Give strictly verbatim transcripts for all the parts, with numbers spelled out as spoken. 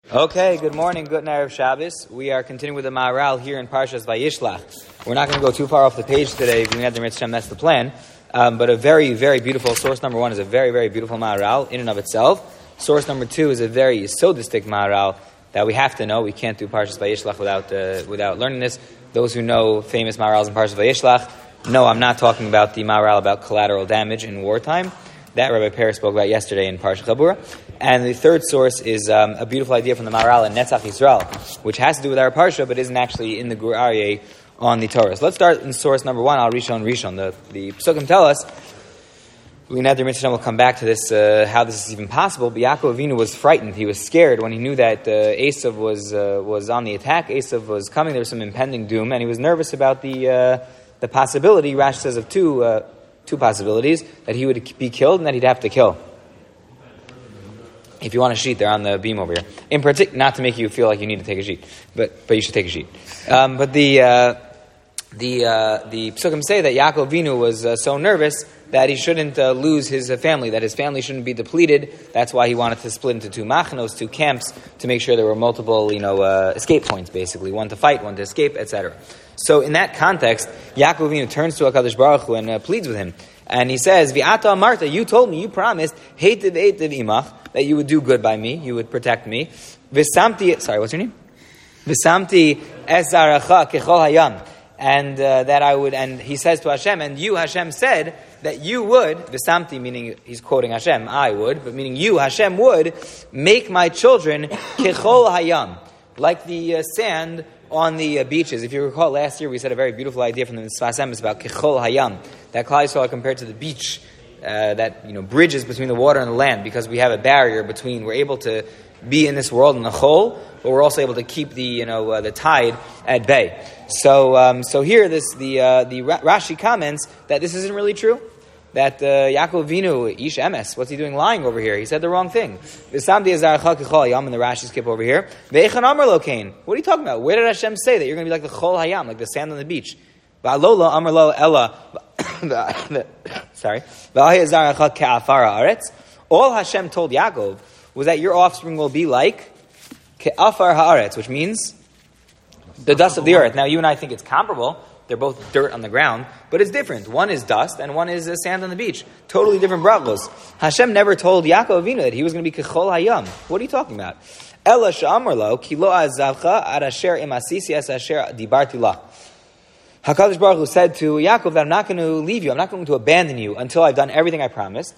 Okay, good morning, good night of Shabbos. We are continuing with the Maharal here in Parshas Vayishlach. We're not going to go too far off the page today. That's the plan. Um, but a very, very beautiful source number one is a very, very beautiful Maharal in and of itself. Source number two is a very Yesodistic Maharal that we have to know. We can't do Parshas Vayishlach without uh, without learning this. Those who know famous Maharals in Parshas Vayishlach know I'm not talking about the Maharal about collateral damage in wartime. That Rabbi Peres spoke about yesterday in Parsha Chabura. And the third source is um, a beautiful idea from the Maharal in Netzach Yisrael, which has to do with our Parsha, but isn't actually in the Gur Aryeh on the Torah. So let's start in source number one, Al Rishon Rishon. The, the Psukim tell us, we Neder Mitzvah will come back to this, uh, how this is even possible, but Yaakov Avinu was frightened. He was scared when he knew that uh, Esav was uh, was on the attack. Esav was coming. There was some impending doom, and he was nervous about the uh, the possibility, Rashi says, of two uh, two possibilities, that he would be killed and that he'd have to kill. If you want a sheet, they're on the beam over here. In particular, not to make you feel like you need to take a sheet, but but you should take a sheet. Um, but the uh, the uh, the Psukim say that Yaakov Avinu was uh, so nervous that he shouldn't uh, lose his uh, family, that his family shouldn't be depleted. That's why he wanted to split into two machnos, two camps, to make sure there were multiple, you know, uh, escape points, basically, one to fight, one to escape, et cetera. So in that context, Yaakov Avinu turns to HaKadosh Baruch Hu and uh, pleads with him, and he says, "V'ata Marta, you told me, you promised, heitiv eitiv imach, that you would do good by me, you would protect me. V'samti, sorry, what's your name? V'samti es zaracha kechol hayam." And uh, that I would, and he says to Hashem, and you, Hashem, said that you would, V'samti, meaning he's quoting Hashem, I would, but meaning you, Hashem, would make my children kechol hayam, like the uh, sand on the uh, beaches. If you recall, last year we said a very beautiful idea from the Sfas Emes about kechol hayam, that Klal Yisrael compared to the beach, uh, that you know bridges between the water and the land, because we have a barrier between. We're able to be in this world in the chol, but we're also able to keep the you know uh, the tide at bay. So um, so here this the uh, the Rashi comments that this isn't really true. That uh, Yaakov Avinu, Ish Emes, what's he doing lying over here? He said the wrong thing. V'samti ezarcha kechol hayam, and the Rashi skip over here. Ve'echan amar lo kain. What are you talking about? Where did Hashem say that you're going to be like the chol hayam, like the sand on the beach? Va'alola amar lo ella. Sorry. V'ahi ezarcha ke'afara aretz. All Hashem told Yaakov was that your offspring will be like ke'afar haaretz, which means the dust of the earth. Now, you and I think it's comparable. They're both dirt on the ground, but it's different. One is dust, and one is uh, sand on the beach. Totally different brachos. Hashem never told Yaakov Avinu that he was going to be kechol hayam. What are you talking about? Ela she'amar lo ki lo azavcha ad asher im asisi es asher dibarti la. HaKadosh Baruch Hu said to Yaakov that I'm not going to leave you. I'm not going to abandon you until I've done everything I promised.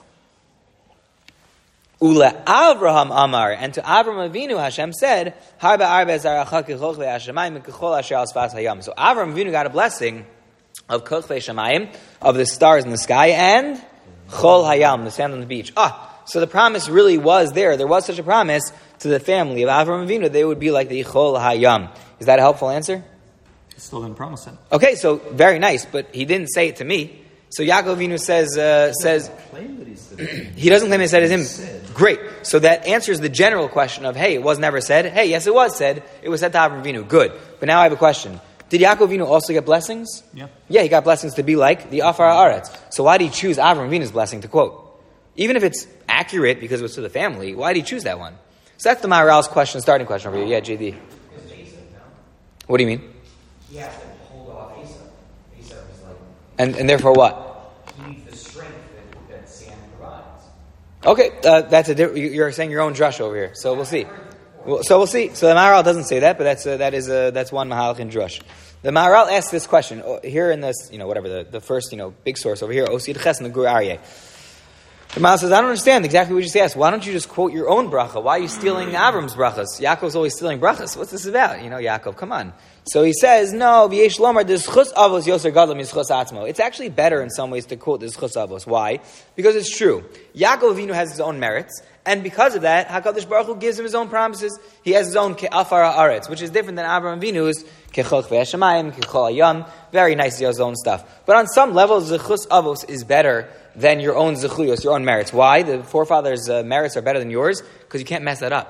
Ule Avraham Amar, and to Avram Avinu, Hashem said, Harba Arba Zaracha Kechol Chlei Hashemayim Kechol Asher Al Sfas Hayam. So Avram Avinu got a blessing of Kechol Hashemayim, of the stars in the sky, and Chol Hayam, the sand on the beach. Ah, so the promise really was there. There was such a promise to the family of Avram Avinu. They would be like the Chol Hayam. Is that a helpful answer? It's still didn't promise it. Okay, so very nice, but he didn't say it to me. So Yaakov Avinu says, uh, says he doesn't claim he said it to him. Great. So that answers the general question of, hey, it was never said. Hey, yes, it was said. It was said to Avram Avinu. Good. But now I have a question. Did Yaakov Avinu also get blessings? Yeah. Yeah, he got blessings to be like the Afar Haaretz. So why did he choose Avram Avinu's blessing to quote? Even if it's accurate because it was to the family, why did he choose that one? So that's the Maharal's question, starting question over here. Yeah, J D. What do you mean? He has to hold off Esav. Esav is like... And, and therefore what? He needs the strength that, that sand provides. Okay, uh, that's a di- you're saying your own drush over here. So we'll see. Well, so we'll see. So the Maharal doesn't say that, but that's uh, that is uh, that's one Mahalach in drush. The Maharal asks this question oh, here in this, you know, whatever the, the first, you know, big source over here. Osid Ches in the Gur Aryeh. The Maharal says, I don't understand exactly what you just asked. Why don't you just quote your own bracha? Why are you stealing Avram's brachas? Yaakov's always stealing brachas. What's this about? You know, Yaakov, come on. So he says, no, v'yesh lomar, the zchus avos yoser gadol mitzchus atzmo. It's actually better in some ways to quote the zchus avos. Why? Because it's true. Yaakov Avinu has his own merits, and because of that, HaKadosh Baruch Hu gives him his own promises. He has his own ke'afar haaretz, which is different than Avraham Avinu's kechol chvei hashemayim, kechol hayam. Very nice, he has his own stuff. But on some levels, zchus avos is better than your own zechuyos, your own merits. Why? The forefathers' uh, merits are better than yours, because you can't mess that up.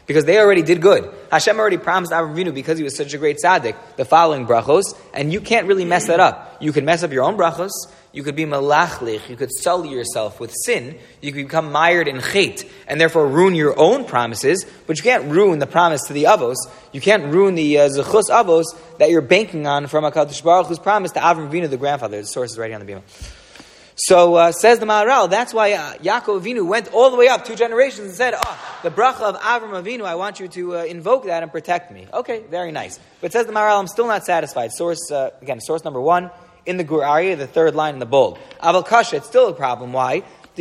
because they already did good. Hashem already promised Avram Avinu, because he was such a great tzaddik, the following brachos, and you can't really mess that up. You can mess up your own brachos, you could be malachlich, you could sully yourself with sin, you could become mired in chait, and therefore ruin your own promises, but you can't ruin the promise to the avos, you can't ruin the uh, zechus avos that you're banking on from HaKadosh Baruch Hu's promise to Avram Avinu, the grandfather. The source is right here on the bima. So, uh, says the Maharal, that's why uh, Yaakov Avinu went all the way up two generations and said, oh, the bracha of Avram Avinu, I want you to uh, invoke that and protect me. Okay, very nice. But says the Maharal, I'm still not satisfied. Source, uh, again, source number one, in the Gur Aryeh, the third line in the bold. Aval Kasha, it's still a problem. Why? He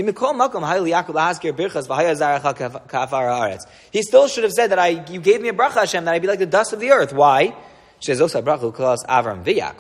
still should have said that I, you gave me a bracha, Hashem, that I'd be like the dust of the earth. Why? So I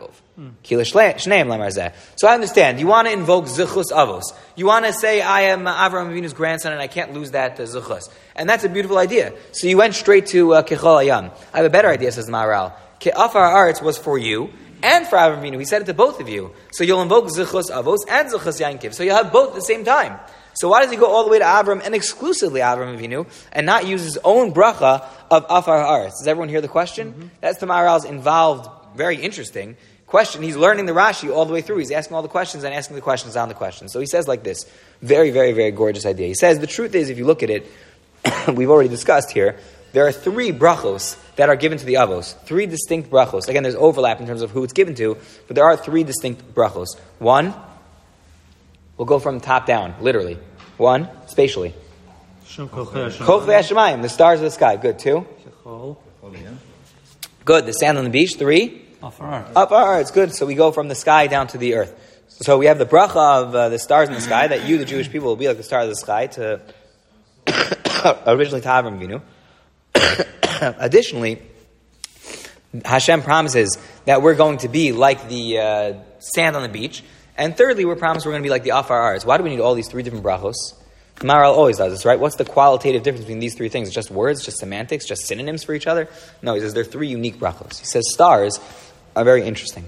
understand. You want to invoke Zechus Avos. You want to say, I am Avram Avinu's grandson and I can't lose that uh, Zechus. And that's a beautiful idea. So you went straight to uh, Kechol Hayam. I have a better idea, says the Maharal. Ke'afar Haaretz was for you and for Avram Avinu. He said it to both of you. So you'll invoke Zechus Avos and Zechus Yankiv. So you'll have both at the same time. So why does he go all the way to Avram and exclusively Avram Avinu and not use his own bracha of Afar Haaretz? Does everyone hear the question? Mm-hmm. That's the Maharal's involved, very interesting question. He's learning the Rashi all the way through. He's asking all the questions and asking the questions on the questions. So he says like this, very, very, very gorgeous idea. He says, the truth is, if you look at it, we've already discussed here, there are three brachos that are given to the avos. Three distinct brachos. Again, there's overlap in terms of who it's given to, but there are three distinct brachos. One, we'll go from top down, literally. One, spatially. Kochlei Hashemayim, the stars of the sky. Good. Two. Good. The sand on the beach. Three. Afar Haaretz. Good. So we go from the sky down to the earth. So we have the bracha of uh, the stars in the sky, that you, the Jewish people, will be like the stars of the sky, to originally to Avram Avinu. Additionally, Hashem promises that we're going to be like the uh, sand on the beach. And thirdly, we're promised we're going to be like the Afar Haaretz. Why do we need all these three different brachos? Maharal always does this, right? What's the qualitative difference between these three things? It's just words, just semantics, just synonyms for each other? No, he says there are three unique brachos. He says stars are very interesting.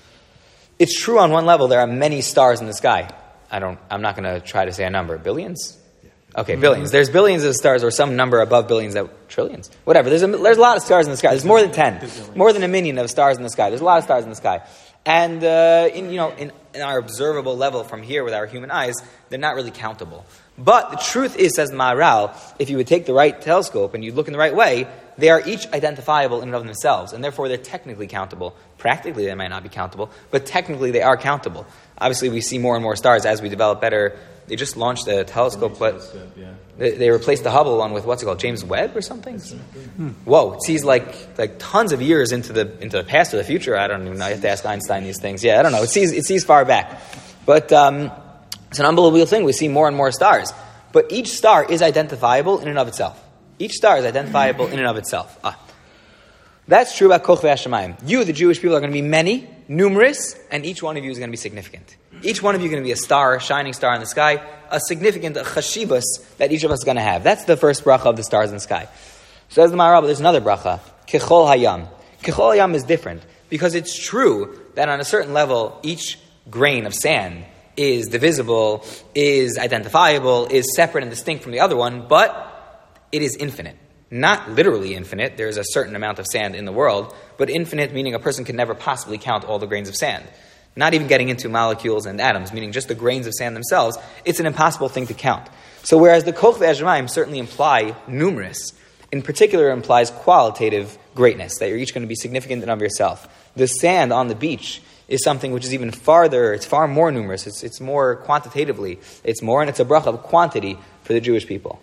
It's true on one level, there are many stars in the sky. I don't, I'm not going to try to say a number. Billions? Okay, billions. There's billions of stars, or some number above billions, that trillions. Whatever. There's a, there's a lot of stars in the sky. There's more than ten. More than a million of stars in the sky. There's a lot of stars in the sky. And uh, in you know in, in our observable level from here with our human eyes, they're not really countable. But the truth is, says Maharal, if you would take the right telescope and you look in the right way, they are each identifiable in and of themselves, and therefore they're technically countable. Practically, they might not be countable, but technically they are countable. Obviously, we see more and more stars as we develop better. They just launched a telescope, but yeah. they, they replaced the Hubble one with, what's it called, James Webb or something? Hmm. Whoa, it sees like like tons of years into the into the past or the future. I don't even know. I have to ask Einstein these things. Yeah, I don't know. It sees it sees far back, but um, it's an unbelievable thing. We see more and more stars, but each star is identifiable in and of itself. Each star is identifiable in and of itself. Ah. That's true about Kochlei Hashemayim. You, the Jewish people, are going to be many, numerous, and each one of you is going to be significant. Each one of you is going to be a star, a shining star in the sky, a significant a chashibus that each of us is going to have. That's the first bracha of the stars in the sky. So as the Maharal, there's another bracha, Kechol Hayam. Kechol Hayam is different, because it's true that on a certain level, each grain of sand is divisible, is identifiable, is separate and distinct from the other one, but it is infinite. Not literally infinite, there's a certain amount of sand in the world, but infinite meaning a person can never possibly count all the grains of sand. Not even getting into molecules and atoms, meaning just the grains of sand themselves, it's an impossible thing to count. So whereas the Kochlei Hashemayim certainly imply numerous, in particular implies qualitative greatness, that you're each going to be significant in of yourself. The sand on the beach is something which is even farther, it's far more numerous, it's, it's more quantitatively, it's more, and it's a bracha of quantity for the Jewish people.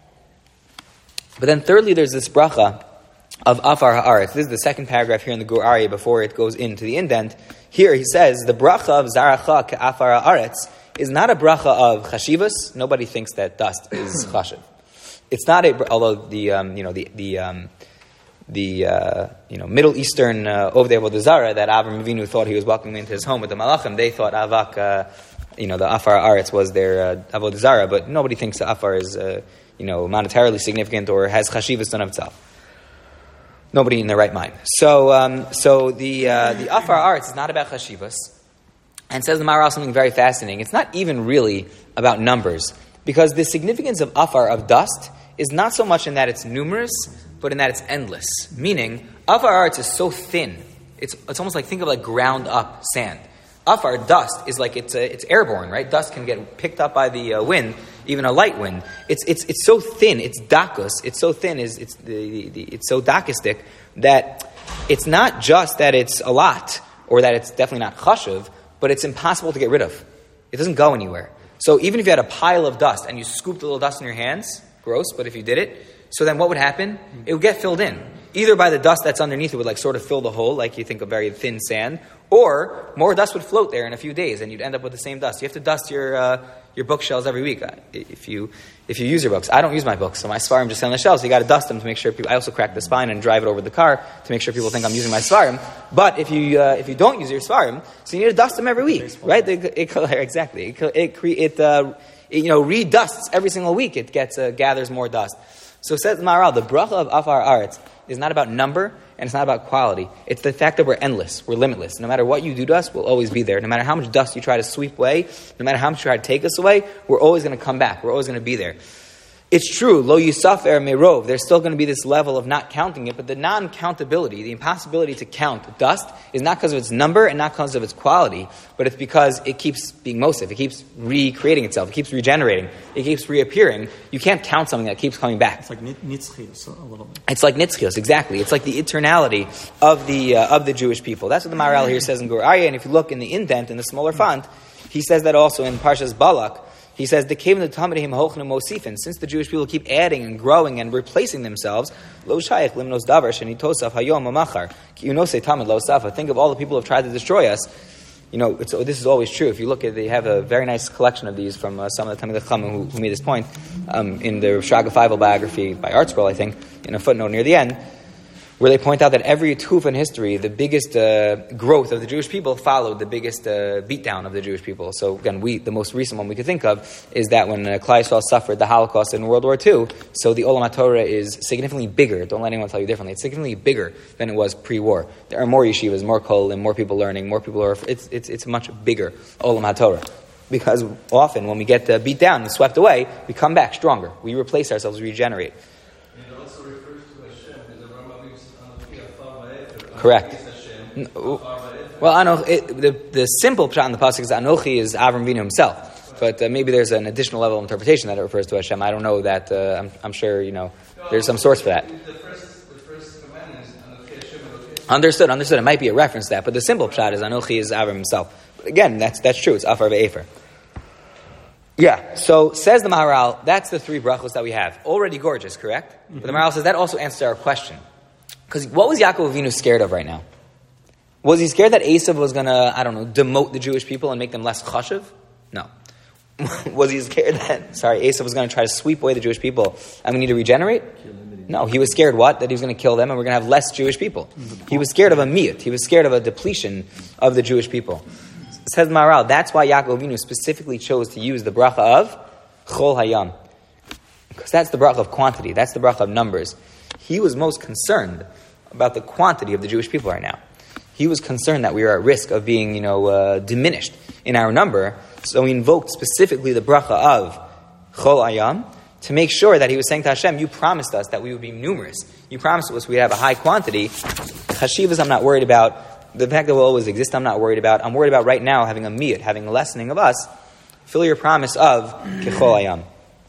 But then thirdly, there's this bracha of Afar Haaretz. This is the second paragraph here in the Gur Aryeh before it goes into the indent. Here he says, the bracha of Zaracha Ke'afar Haaretz is not a bracha of chashivas. Nobody thinks that dust is chashiv. It's not a, although the, um, you know, the, the, um, the, uh, you know, Middle Eastern, uh, Ovdei Avodah Zarah, that Avram Avinu thought he was welcoming into his home with the Malachim, they thought Avak, uh, you know, the Afar Haaretz was their uh, Avodah Zarah, but nobody thinks the Afar is, uh, you know, monetarily significant or has chashivas in of itself. Nobody in their right mind. So, um, so the uh, the Afar Haaretz is not about chashivas, and says the Maharal something very fascinating. It's not even really about numbers, because the significance of Afar, of dust, is not so much in that it's numerous, but in that it's endless. Meaning, Afar Aretz is so thin. It's it's almost like, think of like ground up sand. Afar, dust, is like it's uh, it's airborne, right? Dust can get picked up by the uh, wind, even a light wind. It's it's it's so thin. It's dakos. It's so thin. Is it's the, the, the it's so dakistic that it's not just that it's a lot or that it's definitely not chashuv, but it's impossible to get rid of. It doesn't go anywhere. So even if you had a pile of dust and you scooped a little dust in your hands, gross, but if you did it, so then what would happen? It would get filled in. Either by the dust that's underneath, it would like sort of fill the hole, like you think of very thin sand, or more dust would float there in a few days, and you'd end up with the same dust. You have to dust your uh, your bookshelves every week if you if you use your books. I don't use my books, so my svarim just sit on the shelves. So you got to dust them to make sure people. I also crack the spine and drive it over the car to make sure people think I'm using my svarim. But if you uh, if you don't use your svarim, so you need to dust them every week, right? It, it, exactly. It it, it, uh, it you know redusts every single week. It gets uh, gathers more dust. So says Maharal, the bracha of Afar Aretz is not about number and it's not about quality. It's the fact that we're endless, we're limitless. No matter what you do to us, we'll always be there. No matter how much dust you try to sweep away, no matter how much you try to take us away, we're always going to come back. We're always going to be there. It's true, lo yisafer merov, there's still going to be this level of not counting it, but the non-countability, the impossibility to count dust is not because of its number and not because of its quality, but it's because it keeps being mosif, it keeps recreating itself, it keeps regenerating, it keeps reappearing. You can't count something that keeps coming back. It's like nitzchios a little bit. It's like nitzchios, exactly. It's like the eternality of the uh, of the Jewish people. That's what the Maharal here says in Gur Aryeh, and if you look in the indent, in the smaller font, he says that also in Parshas Balak. He says, "The came the Talmidim hochnu mosifin." Since the Jewish people keep adding and growing and replacing themselves, lo shayich limnos davar shenitosaf hayom amachar. You know, say Talmud lo safa. Think of all the people who have tried to destroy us. You know, it's, this is always true. If you look at, they have a very nice collection of these from uh, some of the Talmidei Chachamim who, who made this point um, in the Shraga Feivel biography by ArtScroll, I think, in a footnote near the end, where they point out that every tuf in history, the biggest uh, growth of the Jewish people followed the biggest uh, beatdown of the Jewish people. So again, we the most recent one we could think of is that when uh, Klal Yisrael suffered the Holocaust in World War Two, so the Olam HaTorah is significantly bigger. Don't let anyone tell you differently. It's significantly bigger than it was pre-war. There are more yeshivas, more kol, and more people learning, more people are. It's it's it's a much bigger Olam HaTorah. Because often when we get uh, beat down and swept away, we come back stronger. We replace ourselves, we regenerate. Correct. Well, Anoch, it, the the simple pshat in the pasuk is Anochi is Avram Avinu himself, but uh, maybe there's an additional level of interpretation that it refers to Hashem. I don't know that. Uh, I'm, I'm sure you know there's some source for that. The first, the first commandment is Anochi Hashem Elokeinu. Understood, understood. It might be a reference to that, but the simple pshat is Anochi is Avram himself. But again, that's that's true. It's Afar ve'Efer. Yeah. So says the Maharal, that's the three brachos that we have. Already gorgeous, correct? Mm-hmm. But the Maharal says that also answers our question. Because what was Yaakov Avinu scared of right now? Was he scared that Esav was going to, I don't know, demote the Jewish people and make them less chashuv? No. Was he scared that, sorry, Esav was going to try to sweep away the Jewish people and we need to regenerate? No. He was scared what? That he was going to kill them and we're going to have less Jewish people. He was scared of a miyut. He was scared of a depletion of the Jewish people. Says Maharal, that's why Yaakov Avinu specifically chose to use the bracha of Chol Hayam. Because that's the bracha of quantity. That's the bracha of numbers. He was most concerned about the quantity of the Jewish people right now. He was concerned that we are at risk of being, you know, uh, diminished in our number. So he invoked specifically the bracha of Chol Ayam to make sure that he was saying to Hashem, you promised us that we would be numerous. You promised us we'd have a high quantity. Chashivas I'm not worried about. The fact that we'll always exist I'm not worried about. I'm worried about right now having a miyut, having a lessening of us. Fill your promise of Kechol Ayam.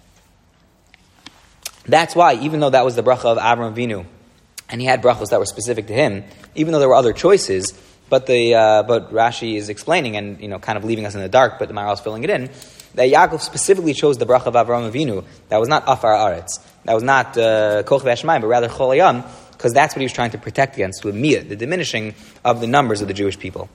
That's why, even though that was the bracha of Avram Avinu, and he had brachos that were specific to him, even though there were other choices, but the uh, but Rashi is explaining and you know kind of leaving us in the dark, but the Maharal is filling it in, that Yaakov specifically chose the bracha of Avram Avinu. That was not Afar Aretz. That was not Kochvei Hashmayim, but rather Chol Hayam, because that's what he was trying to protect against, with miyut, the diminishing of the numbers of the Jewish people.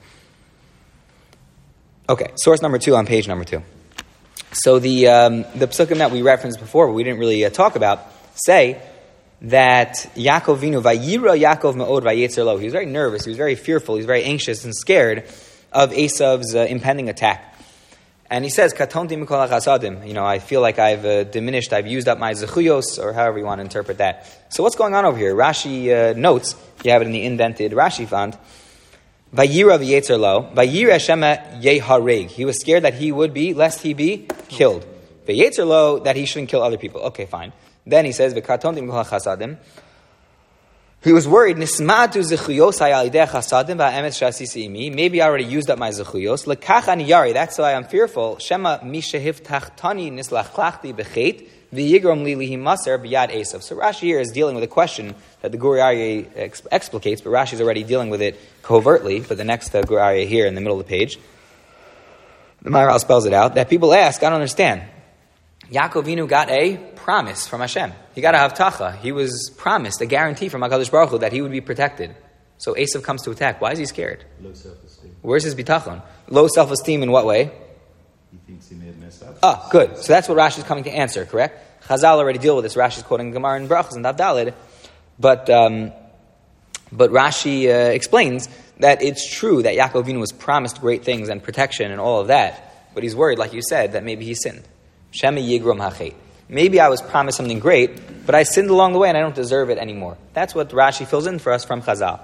Okay, source number two on page number two. So the um, the psukim that we referenced before, but we didn't really uh, talk about, say that Yaakov Vinu vayira Yaakov me'od vayetzer lo. He was very nervous. He was very fearful. He was very anxious and scared of Esav's uh, impending attack. And he says, "Katonti mikol hachasadim." You know, I feel like I've uh, diminished. I've used up my zechuyos, or however you want to interpret that. So what's going on over here? Rashi uh, notes. You have it in the indented Rashi font. Vayira v'yetzer lo, vayira shema yehareg. He was scared that he would be, lest he be killed. V'yetzer lo, that he shouldn't kill other people. Okay, fine. Then he says, "V'kartontim kol chasadim." He was worried. Nismatu zechuyos hayalidei chasadim va'emes shasisi imi. Maybe I already used up my zechuyos. Lekach ani yari. That's why I'm fearful. Shema mishehivtachtani nislachlachti bechet v'yigrom li lihi maser b'yad esav. So Rashi here is dealing with a question that the Gur Aryeh ex- explicates, but Rashi is already dealing with it covertly for the next uh, Gur Aryeh here in the middle of the page. The Maharal spells it out that people ask, I don't understand. Yaakov Avinu got a promise from Hashem. He got a havtacha. He was promised a guarantee from HaKadosh Baruch Hu that he would be protected. So Esav comes to attack. Why is he scared? Low self-esteem. Where's his bitachon? Low self-esteem in what way? He thinks he may have messed up. Ah, good. So that's what Rashi is coming to answer, correct? Chazal already deal with this. Rashi is quoting Gemara and Brachos and Daf Daled. But, um, but Rashi uh, explains that it's true that Yaakov Avinu was promised great things and protection and all of that. But he's worried, like you said, that maybe he sinned. Shema yigrom hachet. Maybe I was promised something great, but I sinned along the way and I don't deserve it anymore. That's what Rashi fills in for us from Chazal.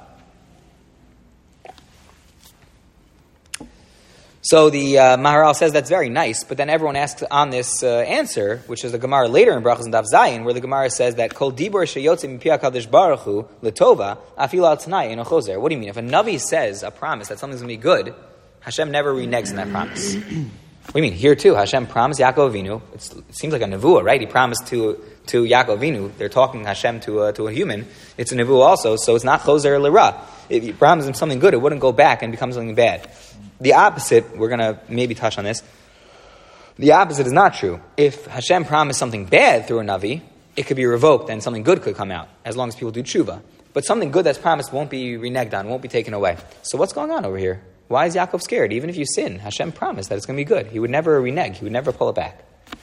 So the uh, Maharal says that's very nice, but then everyone asks on this uh, answer, which is the Gemara later in Brachos and Daf Zayin, where the Gemara says that Kol dibur sheyotze mipi HaKadosh Baruch Hu l'tova afil al t'nai eno chozer. What do you mean? If a Navi says a promise that something's going to be good, Hashem never reneges in that promise. What do you mean? Here too, Hashem promised Yaakov Avinu. It's, it seems like a nevuah, right? He promised to to Yaakov Avinu. They're talking Hashem to a, to a human. It's a nevuah also, so it's not chozer l'ra. If you promise him something good, it wouldn't go back and become something bad. The opposite, we're going to maybe touch on this. The opposite is not true. If Hashem promised something bad through a navi, it could be revoked and something good could come out, as long as people do tshuva. But something good that's promised won't be reneged on, won't be taken away. So what's going on over here? Why is Yaakov scared? Even if you sin, Hashem promised that it's going to be good. He would never renege. He would never pull it back.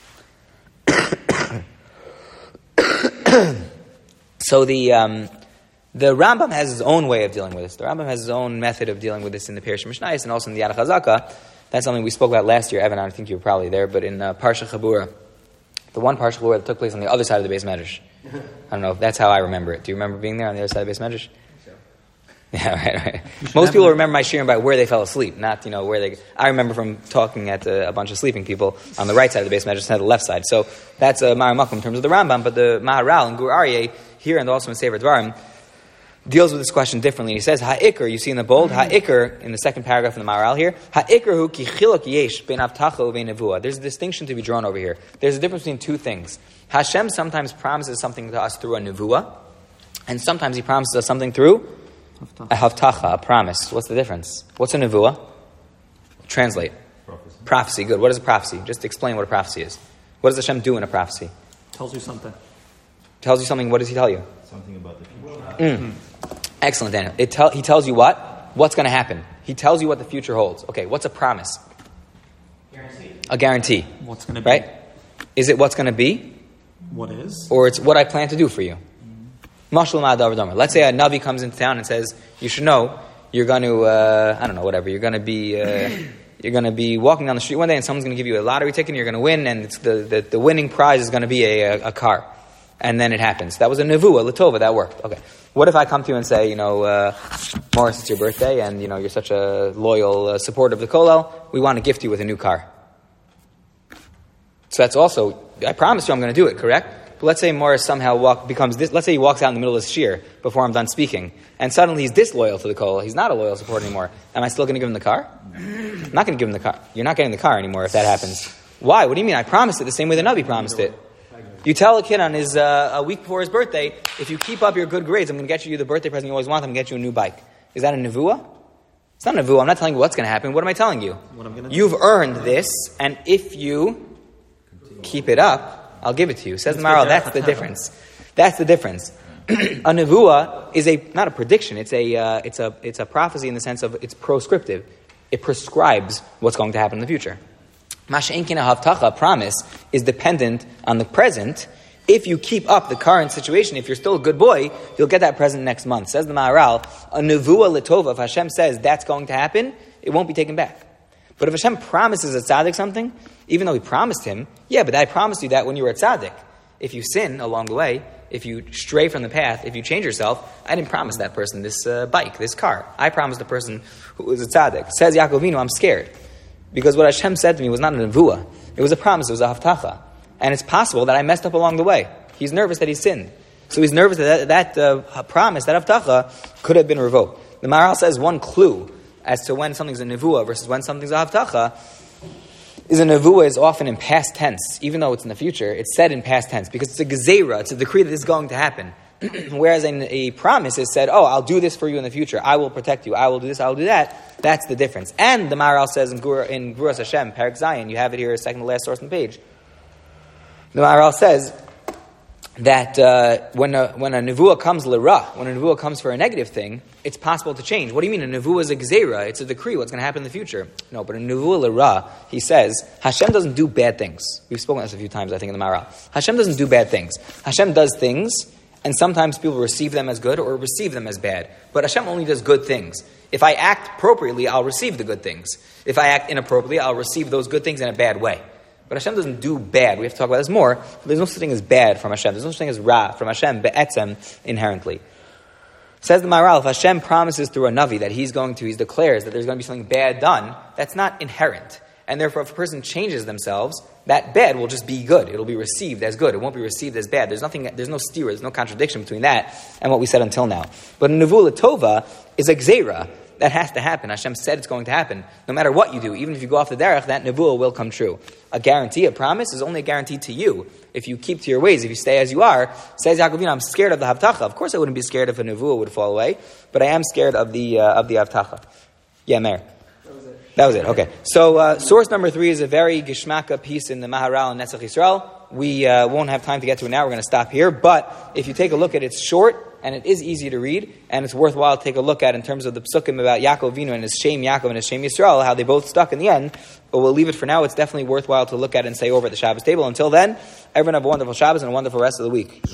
So the um, the Rambam has his own way of dealing with this. The Rambam has his own method of dealing with this in the Perush Mishnayos and also in the Yad HaChazaka. That's something we spoke about last year. Evan, I think you were probably there, but in uh, Parsha Chabura, the one Parsha Chabura that took place on the other side of the Beis Medrash. I don't know. That's how I remember it. Do you remember being there on the other side of the Beis Medrash? Yeah, right, right. Most people remember my shiurim by where they fell asleep, not, you know, where they... I remember from talking at uh, a bunch of sleeping people on the right side of the Beis Medrash and the left side. So that's a uh, Ma'ar Makom in terms of the Rambam, but the Maharal and Gur Aryeh, here and also in Sefer Dvarim, deals with this question differently. He says, Ha'ikr, you see in the bold, Ha'ikr, in the second paragraph in the Maharal here, Ha'ikr hu ki chilok yesh ben avtacha uvein nevuah. There's a distinction to be drawn over here. There's a difference between two things. Hashem sometimes promises something to us through a nevuah, and sometimes he promises us something through a havtacha, a promise. What's the difference? What's a nevuah? Translate. Prophecy. Prophecy, good. What is a prophecy? Just explain what a prophecy is. What does Hashem do in a prophecy? Tells you something. Tells you something, what does he tell you? Something about the future. Mm. Excellent, Daniel. It tell, he tells you what? What's going to happen. He tells you what the future holds. Okay, what's a promise? Guarantee. A guarantee. What's going to be? Right? Is it what's going to be? What is? Or it's what I plan to do for you? Mashal ma'adav davar. Let's say a Navi comes into town and says, you should know, you're going to, uh, I don't know, whatever, you're going to be... Uh, You're going to be walking down the street one day and someone's going to give you a lottery ticket and you're going to win, and it's the, the, the winning prize is going to be a, a, a car. And then it happens. That was a nevuah, Latova, that worked. Okay. What if I come to you and say, you know, uh, Morris, it's your birthday and, you know, you're such a loyal uh, supporter of the Kollel, we want to gift you with a new car. So that's also, I promise you I'm going to do it, correct? But let's say Morris somehow walk, becomes this, let's say he walks out in the middle of this shir before I'm done speaking, and suddenly he's disloyal to the Kollel. He's not a loyal supporter anymore. Am I still going to give him the car? I'm not going to give him the car. You're not getting the car anymore if that happens. Why? What do you mean? I promised it the same way the Navi promised it. You tell a kid on his uh, a week before his birthday, if you keep up your good grades, I'm going to get you the birthday present you always want. I'm going to get you a new bike. Is that a nevuah? It's not a nevuah. I'm not telling you what's going to happen. What am I telling you? What I'm gonna You've earned this, and if you keep it up, I'll give it to you. Says the Maharal, that's the difference. That's the difference. A nevuah is a not a prediction. It's a uh, it's a it's a prophecy in the sense of it's proscriptive. It prescribes what's going to happen in the future. Masha'enkin havtacha, promise, is dependent on the present. If you keep up the current situation, if you're still a good boy, you'll get that present next month. Says the Maharal, a nevuah letova, if Hashem says that's going to happen, it won't be taken back. But if Hashem promises a tzaddik something, even though he promised him, yeah, but I promised you that when you were a tzaddik. If you sin along the way, if you stray from the path, if you change yourself, I didn't promise that person this uh, bike, this car. I promised the person who was a tzaddik. Says Yaakov Avinu, I'm scared. Because what Hashem said to me was not a nevuah. It was a promise, it was a havtacha. And it's possible that I messed up along the way. He's nervous that he sinned. So he's nervous that that, that uh, promise, that Havtacha, could have been revoked. The Maharal says one clue as to when something's a Nevuah versus when something's a Havtacha is a Nevuah is often in past tense, even though it's in the future. It's said in past tense because it's a Gezerah, it's a decree that this is going to happen. Whereas in a promise is said, oh, I'll do this for you in the future. I will protect you. I will do this. I will do that. That's the difference. And the Maharal says in Gur, in Guras Hashem, Parak Zion, you have it here, second to last source on the page. The Maharal says that uh, when a when a nevuah comes l'ra, when a nevuah comes for a negative thing, it's possible to change. What do you mean? A nevuah is a gzeira. It's a decree. What's going to happen in the future? No, but a nevuah l'ra, he says, Hashem doesn't do bad things. We've spoken this a few times, I think, in the Maharal. Hashem doesn't do bad things. Hashem does things, and sometimes people receive them as good or receive them as bad. But Hashem only does good things. If I act appropriately, I'll receive the good things. If I act inappropriately, I'll receive those good things in a bad way. But Hashem doesn't do bad. We have to talk about this more. There's no such thing as bad from Hashem. There's no such thing as ra from Hashem, be'etzem, inherently. Says the Maharal, if Hashem promises through a Navi that he's going to, he declares that there's going to be something bad done, that's not inherent. And therefore, if a person changes themselves, that bad will just be good. It'll be received as good. It won't be received as bad. There's nothing, there's no stira, there's no contradiction between that and what we said until now. But a Nevuah Tova is a gzeira. That has to happen. Hashem said it's going to happen. No matter what you do, even if you go off the derech, that nevuah will come true. A guarantee, a promise, is only a guarantee to you. If you keep to your ways, if you stay as you are, says Yaakov Avinu, I'm scared of the Havtacha. Of course I wouldn't be scared if a nevuah would fall away, but I am scared of the uh, of the Havtacha. Yeah, Meir. That was it. That was it, okay. So uh, source number three is a very geshmaka piece in the Maharal and Netzach Yisrael. We uh, won't have time to get to it now. We're going to stop here. But if you take a look at it, it's short, and it is easy to read, and it's worthwhile to take a look at in terms of the psukim about Yaakov Avinu and his Shem Yaakov and his Shem Yisrael, how they both stuck in the end. But we'll leave it for now. It's definitely worthwhile to look at and say over at the Shabbos table. Until then, everyone have a wonderful Shabbos and a wonderful rest of the week.